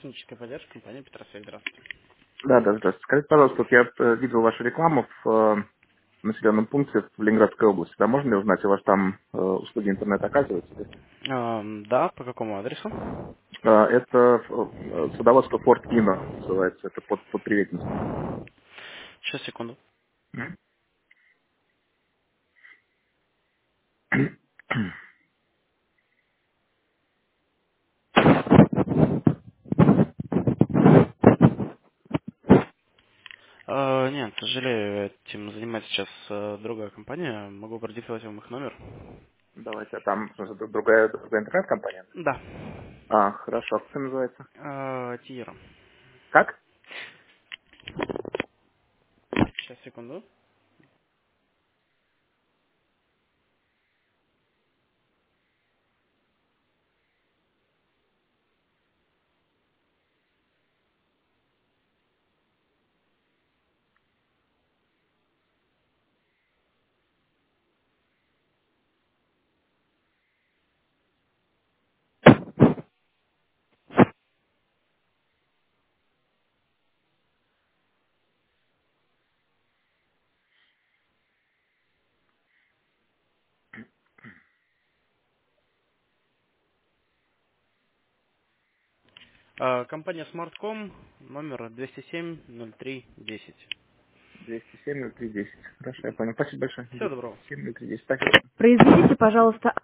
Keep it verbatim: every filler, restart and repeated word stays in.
Техническая поддержка компании Петросвет. Здравствуйте. Да, да, здравствуйте. Скажите, пожалуйста, вот я э, видел вашу рекламу в э, населенном пункте в Ленинградской области. Да, можно ли узнать, у вас там э, услуги интернета оказываются? Или? Эм, да, по какому адресу? Э, это э, садоводство Форт Ино называется, это под, под Приветинском. Сейчас, секунду. М? Э, нет, к сожалению, этим занимается сейчас э, другая компания. Могу продиктовать вам их номер. Давайте, а там в смысле, дру- другая, другая интернет-компания? Да. А, хорошо, как это называется? Э, Тиера. Как? Сейчас, секунду. Э, компания Smartcom, номер двести семь ноль три десять. двести семь ноль три десять. Хорошо, я понял. Спасибо большое. Всего доброго. двести семь ноль три десять. Спасибо. Произведите, пожалуйста,